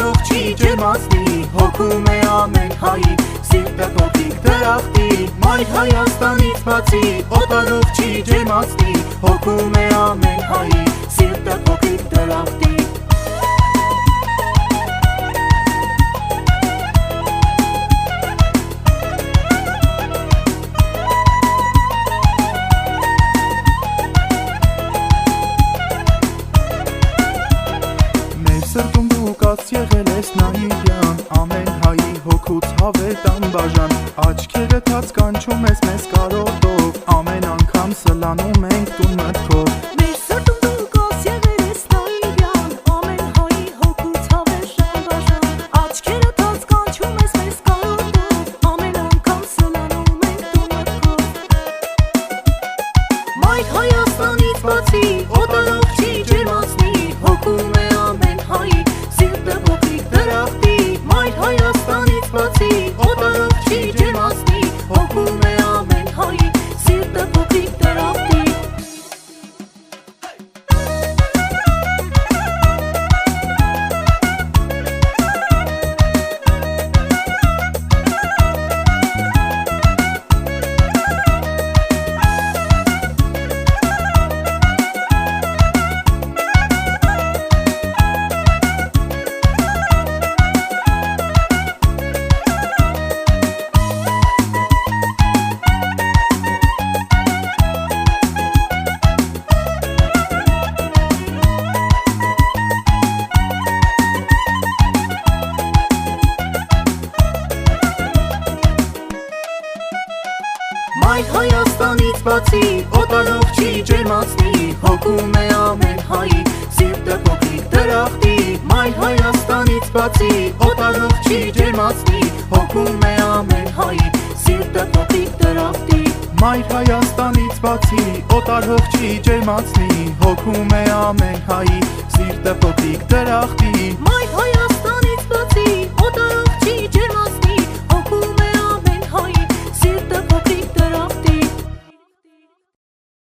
օտարող չի ջերմացնի, հոգում է ամեն հայի, սիրտը փոքրիկ դրախտի, մայր Հայաստանից բացի, օտարող չի ջերմացնի, հոգում է ամեն հայի, սիրտը փոքրիկ դրախտի։ Սրտում դու կաց եղել ես նայիրյան, ամեն հայի հոգուց հավետ անբաժան, աչքերը թաց կանչում ես մեզ կարոտով, ամեն անգամ սլանում ենք տուն մտքով։ Մեր սրտում դու կաց եղել ես նայիրյան, ամեն հայի հոգուց հավետ անբաժան, աչքերը թաց կանչում ես մեզ կարոտով, ամեն անգամ սլանում ենք տուն մտքով։ Մայր Հայաստանից բացի, օտարող չի ջերմացնի, հոգում է ամեն հայի, սիրտը փոքրիկ դրախտի, մայր Հայաստանից բացի, օտարող չի ջերմացնի, հոգում է ամեն հայի, սիրտը փոքրիկ դրախտի։ Մայր Հայաստանից բացի, օտարող չի ջերմացնի, հոգում է ամեն հայի, սիրտը փոքրիկ դրախտի, մայր Հայաստանից բացի, օտարող չի ջերմացնի, հոգում է ամեն հայի, սիրտը փոքրիկ դրախտի։ Մայր Հայաստանից բացի, օտարող չի ջերմացնի, հոգում է ամեն հայի, սիրտը փոքրիկ դրախտի։ Մայր Հայաստանից բացի, օտարող չի ջերմացնի,